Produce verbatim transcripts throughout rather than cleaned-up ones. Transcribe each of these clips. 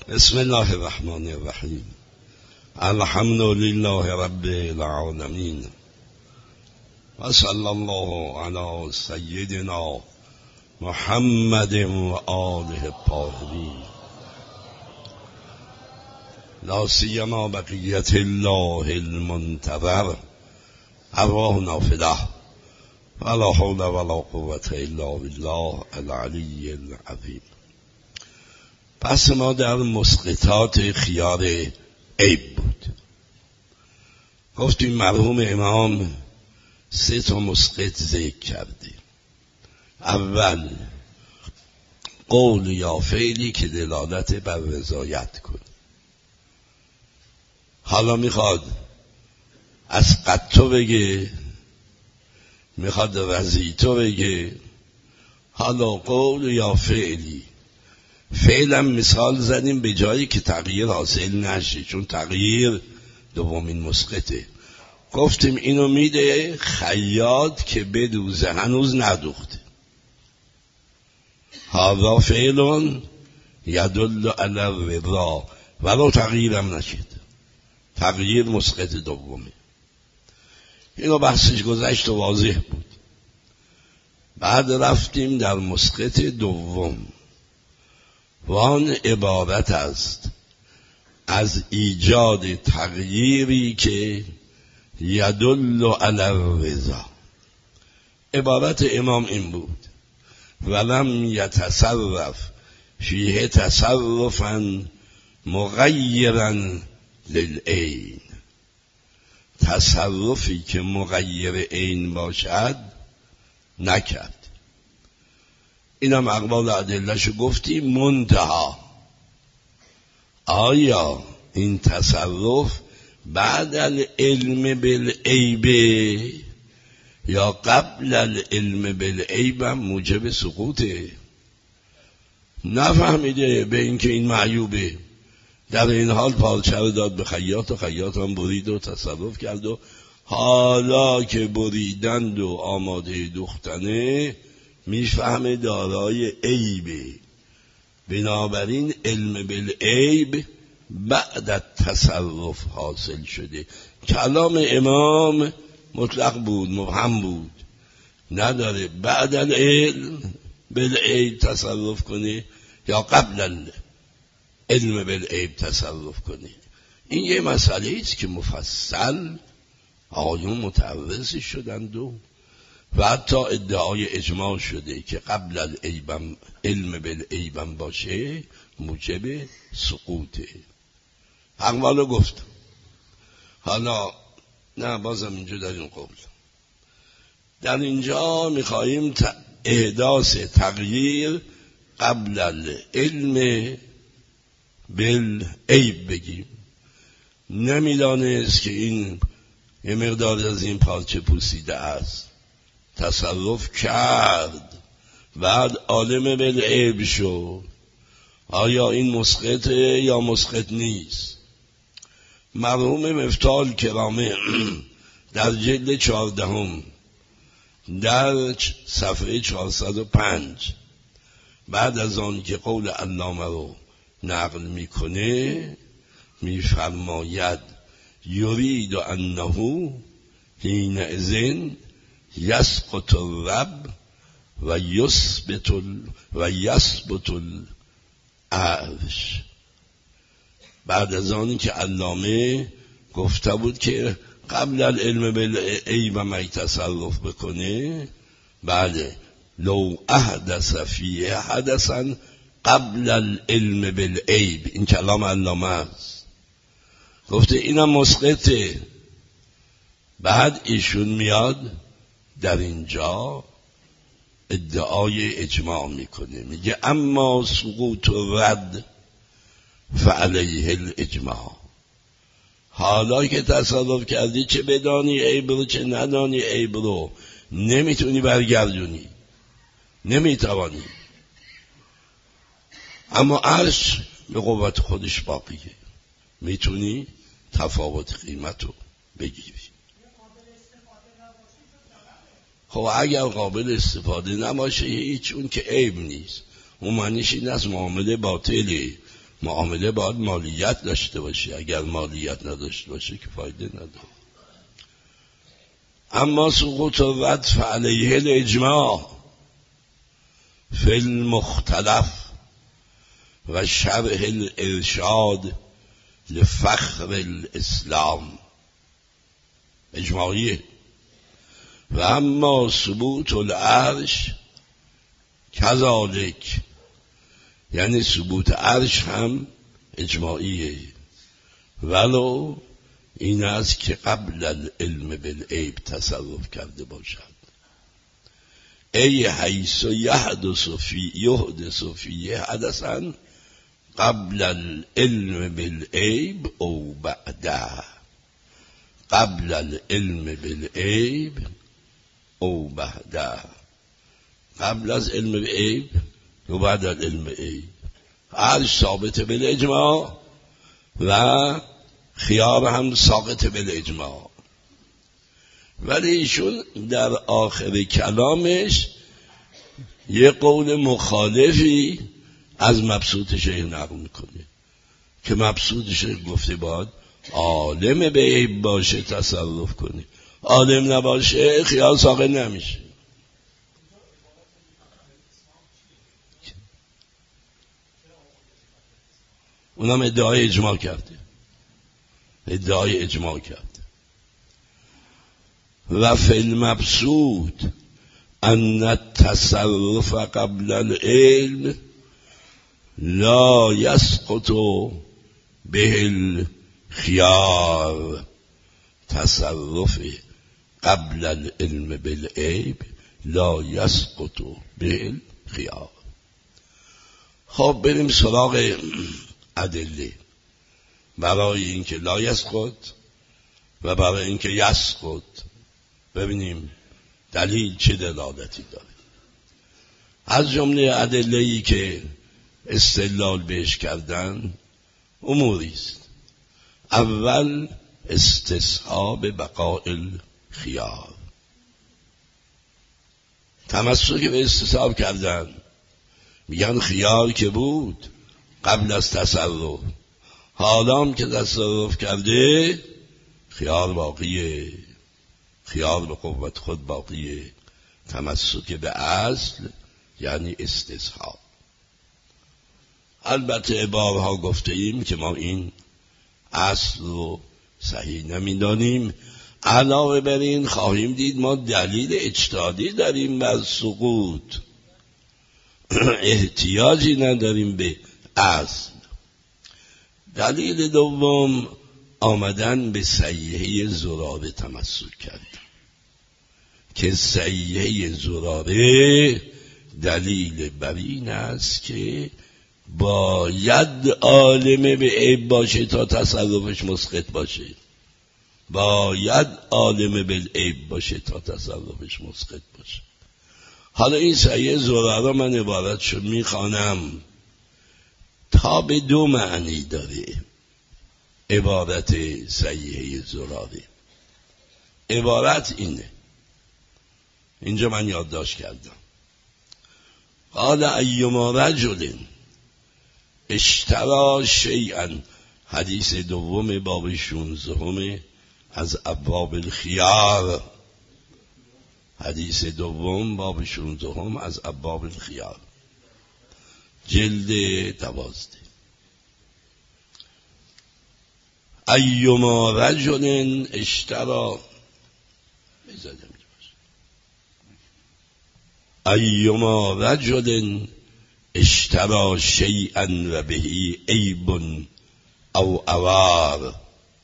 بسم الله الرحمن الرحیم. الحمد لله رب العالمین و صلی الله علی سیدنا محمد و آله الطاهرین لا سیما بقیت الله المنتظر ارواحنا فداه ولا حول ولا قوة الا بالله العلی العظیم. پس ما در مسقطات خیار عیب بود. گفتیم مرحوم امام سه تا مسقط ذکر کرده. اول قول یا فعلی که دلالت بر رضایت کنه. حالا میخواد از قطو بگه، میخواد رضیتو بگه. حالا قول یا فعلی. فعلا مثال زدیم به جایی که تغییر حاصل نشه، چون تغییر دومین مسقطه. گفتیم اینو میده خیاط که بدوزه هنوز ندوخته. هذا فعل یدل علی الرضا ولو تغییرم نشد. تغییر مسقط دومه. اینو بحثش گذشت و واضح بود. بعد رفتیم در مسقط دوم. وان عبارت است از ایجاد تغییری که یدل علی الرضا. عبارت امام این بود: ولم یتصرف فیه تصرفا مغیرا للعین. تصرفی که مغیر عین باشد نکرد. اینم اقوال ادله‌شو گفتیم. منتها آیا این تصرف بعد العلم بالعیب یا قبل العلم بالعیب موجب سقوطه؟ نفهمیده به اینکه این معیوبه، در این حال پالچه رو داد به خیاط و خیاط هم برید و تصرف کرد و حالا که بریدند و آماده دوختنه میفهمه دارای عیبه. بنابراین علم بالعیب بعد تصرف حاصل شده. کلام امام مطلق بود، مبهم بود، نداره بعد العلم بالعیب تصرف کنه یا قبل علم بالعیب تصرف کنه. این یه مسئله است که مفصل آیون متعرض شدند و و حتی ادعای اجماع شده که قبل العیبم علم بالعیبم باشه موجب سقوطه. اقوالو گفتم. حالا نه بازم اینجا در این قول در اینجا میخواییم احداث تغییر قبل العلم بالعیب بگیم. نمیدانست که این یه مقدار از این پارچه پوسیده است، تصرف کرد، بعد عالم بالعیب شد. آیا این مسقطه یا مسقط نیست؟ مرحوم مفتاح کرامه در جلد چهاردهم در صفحه چهارصد و پنج بعد از آن که قول علامه رو نقل میکنه میفرماید یرید انه حینئذ یسقط الرب و یثبت و یثبت العرش. بعد از آنی که علامه گفته بود که قبل العلم بالعیب می تصرف بکنه، بله لو احدث فیه حدثا قبل العلم بالعیب. این کلام علامه است. گفته اینم مسقطه. بعد ایشون میاد در اینجا ادعای اجماع میکنه، میگه اما سقوط و رد فعلیه الاجماع. حالا که تصرف کردی چه بدانی عیب رو چه ندانی عیب رو نمیتونی برگردونی، نمیتوانی. اما عرش به قوت خودش باقیه، میتونی تفاوت قیمت رو بگیری. خب اگر قابل استفاده نباشه هیچ، اون که عیب نیست. اون معنیش این است معامله باطله، معامله باید مالیت داشته باشه، اگر مالیت نداشته باشه که فایده نداره. اما سقوط الردف علیه الاجماع فی المختلف و شرح الارشاد لفخر الاسلام اجماعیه. و اما ثبوت العرش کذالک، یعنی ثبوت عرش هم اجماعیه، ولو این است که قبل العلم بالعیب تصرف کرده باشد. ای حیث یحدث فی یحدث فیه حدثا قبل العلم بالعیب او بعده، قبل العلم بالعیب او بعده، قبل از علم بالعیب و بعد از علم بالعیب. عرش ثابت بالاجماع و خیار هم ساقط بالاجماع. ولی ایشون در آخر کلامش یه قول مخالفی از مبسوط شیخ نقل میکنه که مبسوط شیخ گفته باید عالم به عیب باشه تصرف کنی، عالم نباشه خیال ساقط نمیشه. اونم ادعای اجماع کرده، ادعای اجماع کرده. و فی المبسوط ان التصرف قبل العلم لا یسقط به الخیار، تصرف قبل العلم بالعیب لا یسقط به الخیار. خب بریم سراغ ادله برای اینکه لا یسقط و برای اینکه یسقط. ببینیم دلیل چه دلالتی داره. از جمله ادله‌ای که استدلال بهش کردن اموری است. اول استصحاب بقاء الخیار، تمسک به استصحاب کردن، میگن خیار که بود قبل از تصرف، حالا هم که تصرف کرده خیار باقیه، خیار به قوت خود باقیه. تمسک به اصل یعنی استصحاب. البته بارها گفته ایم که ما این اصل رو صحیح نمیدانیم. علاوه بر این خواهیم دید ما دلیل اجتهادی داریم بر سقوط، احتیاجی نداریم به اصل. دلیل دوم آمدن به صحیحه زراره تمسک کردن که صحیحه زراره دلیل بر این است که باید عالم به عیب باشه تا تصرفش مسقط باشه، باید عالم به عیب باشه تا تصرفش مسقط باشه. حالا این صحیحه زراره من عبارتشو میخوانم تا به دو معنی داره. عبارت صحیحه زراره عبارت اینه، اینجا من یادداشت کردم. قال ایما رجل اشترى شیئا، حدیث دوم باب شانزدهم از ابواب الخیار، حدیث دوم باب شانزدهم از ابواب الخیار، جلد دوازده. ایما رجل اشترى ایما رجل اشترى شیئا و بهی عیب او عوار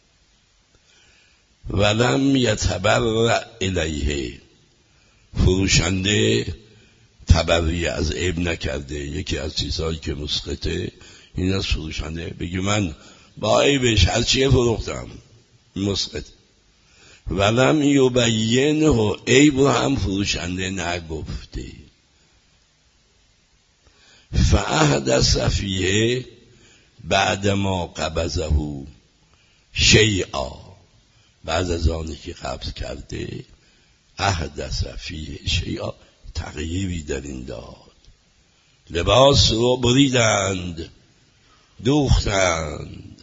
ولم یتبرع الیه، فروشنده تبرئه از عیب نکرده، یکی از چیزهایی که مسقطه این از فروشنده بگی من با عیبش هر چیه فروختم مسقط، ولم یبینه، عیب رو هم فروشنده نگفته. فاحدث فیه بعد ما قبضه شیئا، بعد از آنی که قبض کرده احدث فیه شیئا، تغییری در این داد. لباس رو بریدند دوختند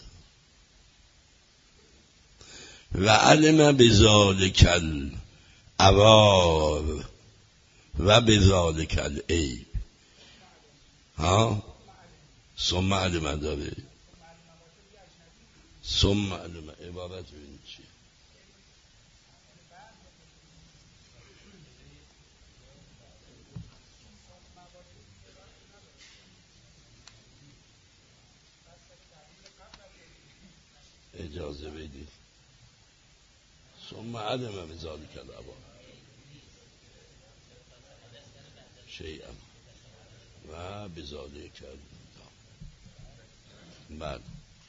و علم بذالک العوار و بذالک العیب. ها ثم علم داره، ثم علم عبارت ببین چیه. اجازه بدید. ثم علم بذالک العوار شیئا و بذالک بعد.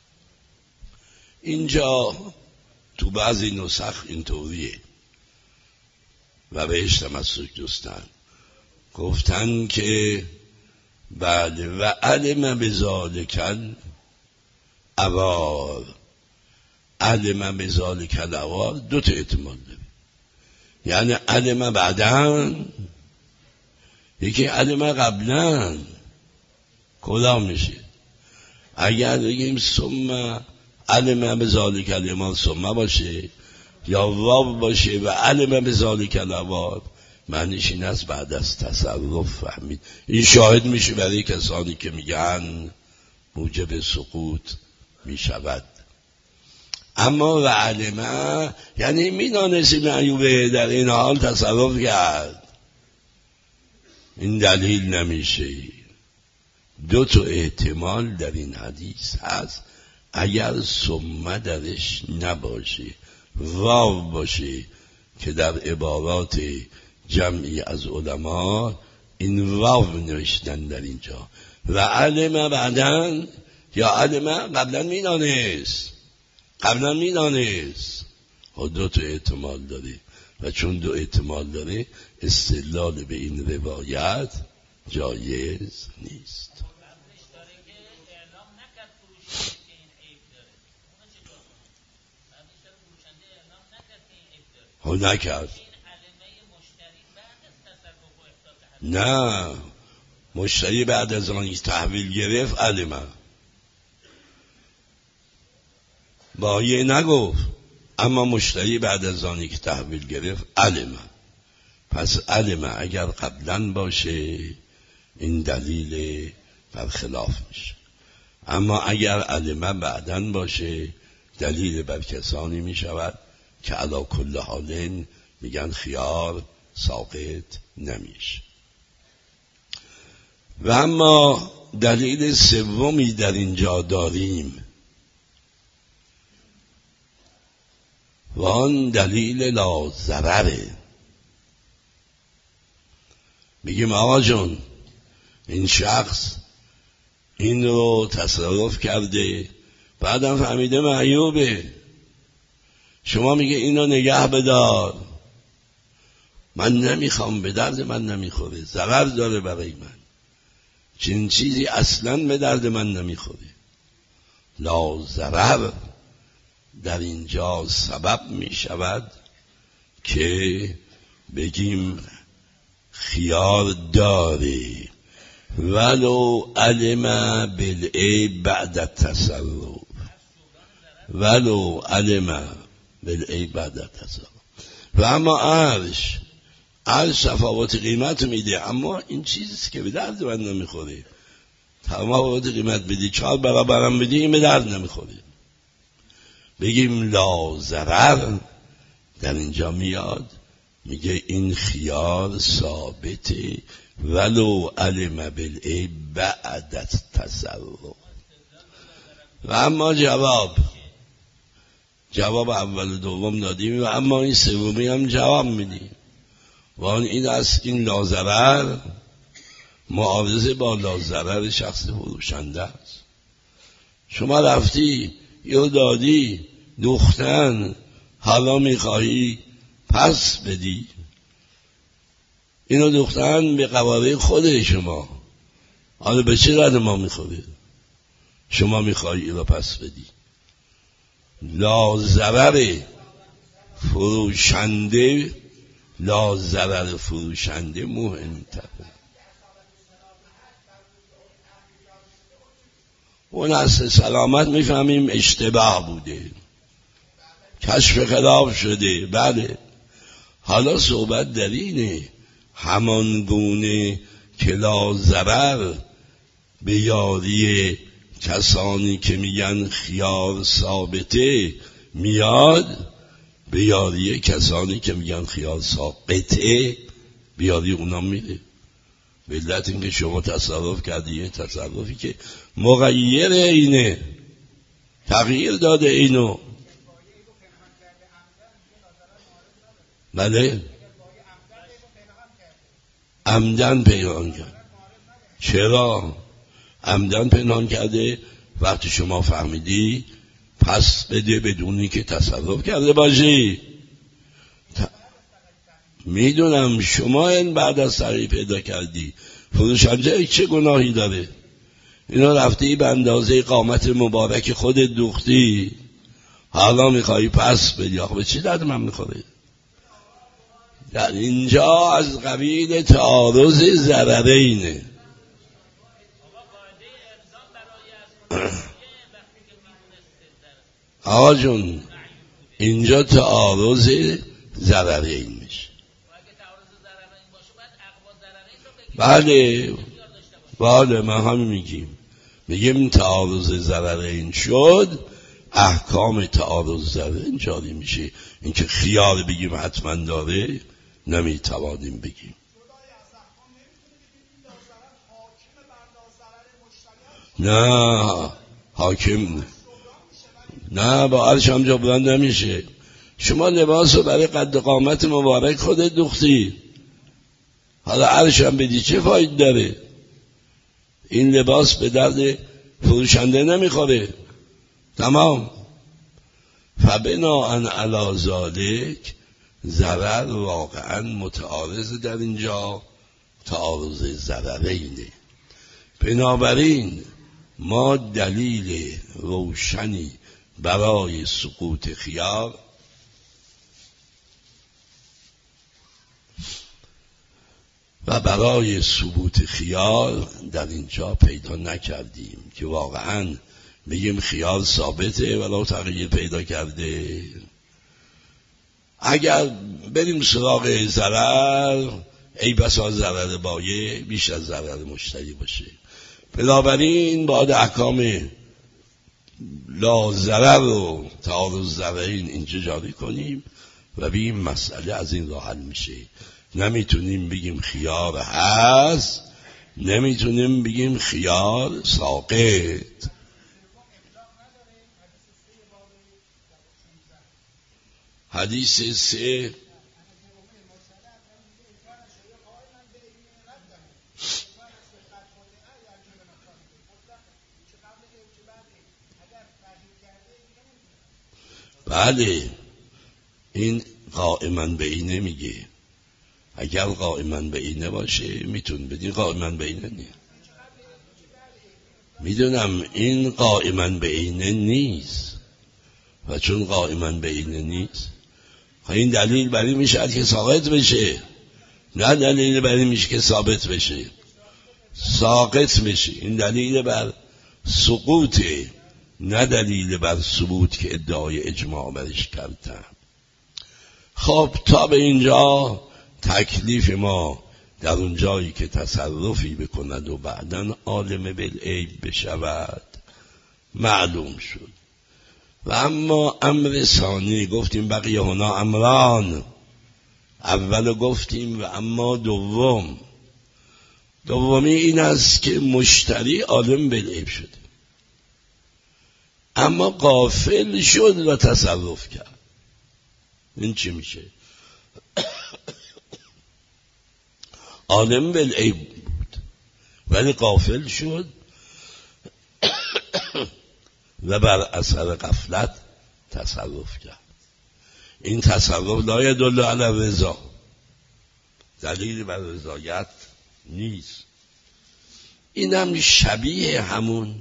اینجا تو بعضی نسخ اینطوریه و بهش تمسک دوستن گفتن که بله و علم بذالک العوار. علم بذالک العوار دو تا احتمال داره، یعنی علم بعدن، یکی علم قبلا. کدام میشه؟ اگر بگیم ثم علم بذالک العوار ثم باشه یا واو باشه و علم بذالک العوار، معنیش این است بعد از تصرف فهمید. این شاهد میشه برای کسانی که میگن موجب سقوط میشود. اما و علمه یعنی میدانست این ایوب در این حال تصرف کرد. این دلیل نمیشه. دو تا احتمال در این حدیث هست. اگر ثم درش نباشه، واو باشه که در عبارات جمعی از علما این واو نوشتن در اینجا و علم بعدن یا علم قبلا میدانست، قبلا میدانست. دو تا احتمال داره و چون دو احتمال داره استدلال به این روایت جایز نیست. ها نکرد. نه، مشتری بعد از آن تحویل گرفت علمه بایه نگفت، اما مشتری بعد از آنی که تحویل گرفت علمه. پس علمه اگر قبلا باشه این دلیل برخلاف میشه، اما اگر علمه بعدن باشه دلیل بر کسانی میشود که علی کل حالین میگن خیار ساقط نمیشه. و اما دلیل سومی در اینجا داریم و آن دلیل لا ضرره. میگیم آقا جون این شخص این رو تصرف کرده بعدم فهمیده معیوبه، شما میگه اینو نگه بدار، من نمیخوام، به درد من نمیخوره، ضرر داره برای من، چنین چیزی اصلا به درد من نمیخوره. لا ضرر در اینجا سبب می شود که بگیم خیار داره ولو علم بالعیب بعد التصرف، ولو علم بالعیب بعد التصرف. و اما عرش عرش تفاوت قیمت میده، اما این چیزیست که به درد من نمیخوره. تفاوت قیمت بدی چهار برابرم بدی این به درد نمیخوره. بگیم لا ضرر در اینجا میاد میگه این خیار ثابته ولو علم بالعیب بعد التصرف. و اما جواب جواب اول و دوم دادیم و اما این سومی هم جواب میدیم و آن این است این لا ضرر معارضه با لا ضرر شخص فروشنده است. شما رفتی یا دادی دوختن، حالا میخواهی پس بدی، اینو دوختن به قواره خود شما، حالا به چه رد ما میخوره؟ شما میخواهی اینو پس بدی. لا ضرر فروشنده، لا ضرر فروشنده مهمتره. اون اصل سلامت میفهمیم اشتباه بوده، کشف خلاف شده. بله، حالا صحبت در اینه همان گونه که لا ضرر به یاری کسانی که میگن خیار ثابته میاد، به یاری کسانی که میگن خیار ساقطه به یاری اونا میره. به علت اینکه شما تصرف کردی یه تصرفی که مغیر اینه، تغییر داده اینو. بله، عمدن پنهان کرد. چرا عمدن پنهان کرده؟ وقتی شما فهمیدی پس بده بدونی که تصرف کرده باشی. ت... میدونم شما این بعد از تغییر پیدا کردی، فروشنده چه گناهی داره؟ اینا رفتی به اندازه قامت مبارک خودت دوختی، حالا میخوایی پس بدی. آخه به چی درد من میخوره؟ در اینجا از قبیل تعارض ضررینه. آقا جون اینجا تعارض ضررین میشه. بله بله من همین میگیم، میگیم تعارض ضررین شد، احکام تعارض ضررین جاری میشه. اینکه خیال بگیم حتما داره نمیتوانیم بگیم. نه حاکم نه با عرش هم جبران نمیشه. شما لباس رو برای قد قامت مبارک خودت دوختی، حالا عرش هم بدی چه فاید داره؟ این لباس به درد فروشنده نمیخوره. تمام. فبناء علی ذلک ضرر واقعا متعارض در اینجا، تعارض ضررینه. بنابراین ما دلیل روشنی برای سقوط خیار و برای ثبوت خیار در اینجا پیدا نکردیم که واقعا بگیم خیار ثابته ولی تغییر پیدا کرده. اگر بریم سراغ ضرر، ای بسا ضرر بایع بیش از ضرر مشتری باشه. بنابراین باید احکام لا ضرر و تعارض ضررین اینجا جاری کنیم و بگیم مسئله از این راه حل میشه. نمیتونیم بگیم خیار هست، نمیتونیم بگیم خیار ساقط. حدیث سه بله این قائما به اینه میگه. اگر قائما به اینه باشه میتون بدین، قائما به اینه نیست. میدونم این قائما به اینه نیست و چون قائما به اینه نیست این دلیل برای میشه که ساقط بشه، نه دلیل برای میشه که ثابت بشه، ساقط بشه. این دلیل بر سقوطه، نه دلیل بر ثبوت که ادعای اجماع برش کردن. خب تا به اینجا تکلیف ما در اون جایی که تصرفی بکند و بعداً عالم بالعیب بشود معلوم شد. و اما امر ثانی گفتیم بقیه هنا امران. اول گفتیم و اما دوم، دومی این است که مشتری عالم بالعیب شده اما غافل شد و تصرف کرد. این چی میشه؟ عالم بالعیب بود ولی غافل شد و بر اثر غفلت تصرف کرد. این تصرف لا یدل علی الرضا، دلیل بر رضایت نیست. اینم شبیه همون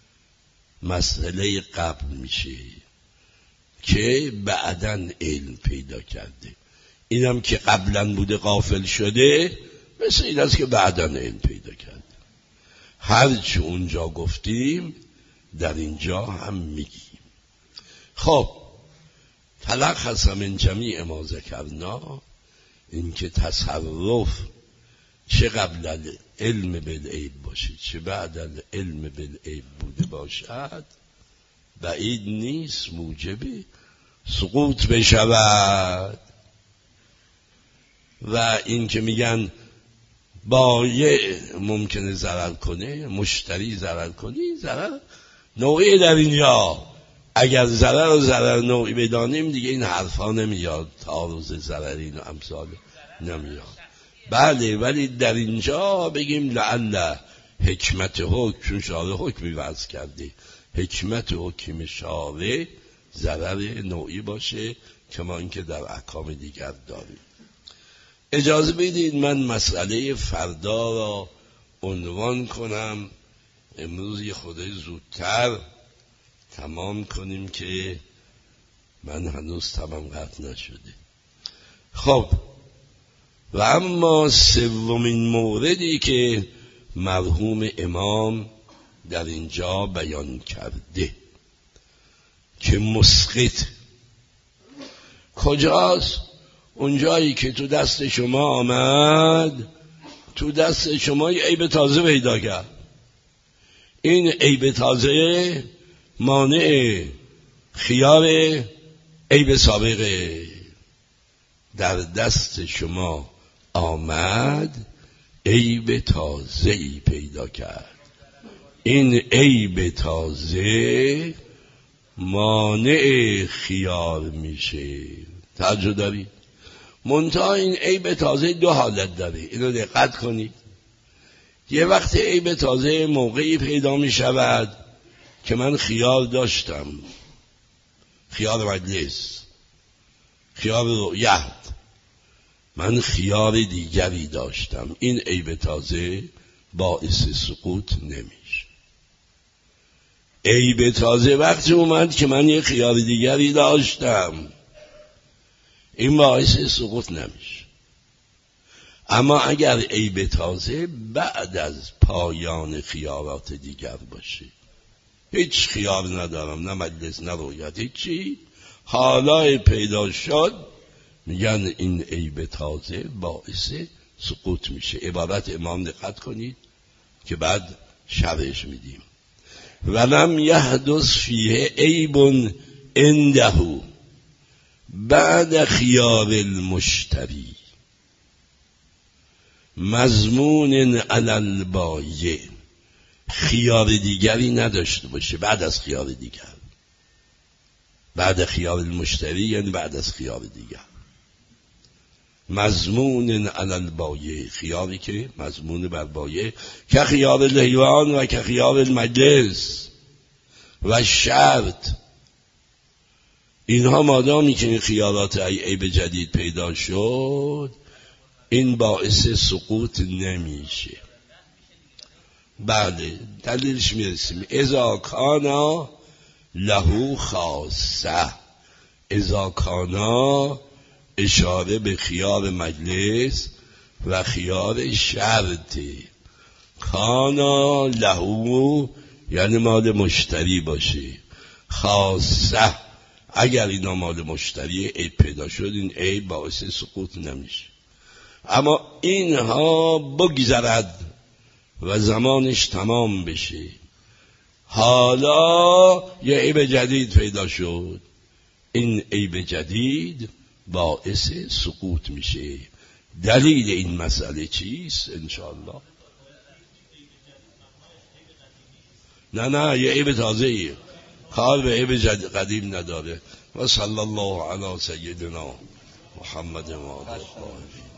مسئله قبل میشه که بعداً علم پیدا کرده. اینم که قبلاً بوده غافل شده، مثل این است که بعداً علم پیدا کرده. هرچی اونجا گفتیم در اینجا هم میگیم. خب تلخص من جمیع ما ذکرنا، این که تصرف چه قبل علم بالعیب باشه چه بعد علم بالعیب بوده باشد بعید نیست موجب سقوط بشود. و این که میگن بایع ممکنه ضرر کنه، مشتری ضرر کنه، ضرر نوعی در اینجا. اگر ضرر و ضرر نوعی بدانیم دیگه این حرفا نمیاد، تعارض ضررین و امثال نمیاد. بله، ولی در اینجا بگیم لعل حکمت حکم، چون شارع حکمی وضع کرده، حکمت حکم شارع ضرر نوعی باشه کما اینکه در احکام دیگر داریم. اجازه بدید من مسئله فردا را عنوان کنم، امروز یه خورده زودتر تمام کنیم که من هنوز تمام قطع نشده. خب و اما سومین موردی که مرحوم امام در اینجا بیان کرده که مسقط کجاست؟ اونجایی که تو دست شما آمد، تو دست شما یه عیب تازه پیدا کرد. این عیب تازه مانع خیار عیب سابقه. در دست شما آمد، عیب تازه‌ای پیدا کرد. این عیب تازه مانع خیار میشه. توجه دارید؟ منتها این عیب تازه دو حالت داره، اینو دقت کنید. یه وقت عیب تازه موقعی پیدا می شود که من خیار داشتم، خیار مجلس، خیار رؤیت، من خیار دیگری داشتم، این عیب تازه باعث سقوط نمیشه. عیب تازه وقتی اومد که من یه خیار دیگری داشتم، این باعث سقوط نمیشه. اما اگر عیب تازه بعد از پایان خیارات دیگر باشه، هیچ خیار ندارم، نه مجلس نه رؤیت، هیچی، حالا پیدا شد، میگن این عیب تازه باعث سقوط میشه. عبارت امام دقت کنید که بعد شرحش میدیم. ولم یحدث فیه عیب عنده بعد خیار المشتری مضمون علی البایع، خیار دیگری نداشته باشه بعد از خیار دیگر، بعد خیار المشتری یعنی بعد از خیار دیگر، مضمون علی البایع، خیاری که مضمون بر بایع، که خیار الحیوان و که خیار المجلس و شرط. اینها مادامی که این خیارات عیب جدید پیدا شد، این باعث سقوط نمیشه. بله، دلیلش میرسیم. اذا کانا له خاصه، اذا کانا اشاره به خیار مجلس و خیار شرط. کانا له یعنی مال مشتری باشه، خاصه اگر اینا مال مشتری عیب پیدا شد، این عیب باعث سقوط نمیشه. اما اینها بگذرد و زمانش تمام بشه، حالا یه عیب جدید پیدا شد، این عیب جدید باعث سقوط میشه. دلیل این مسئله چیست؟ انشاءالله نه نه یه عیب تازه‌ایه، کار به عیب قدیم نداره. و صلی الله علی سیدنا محمد و آله.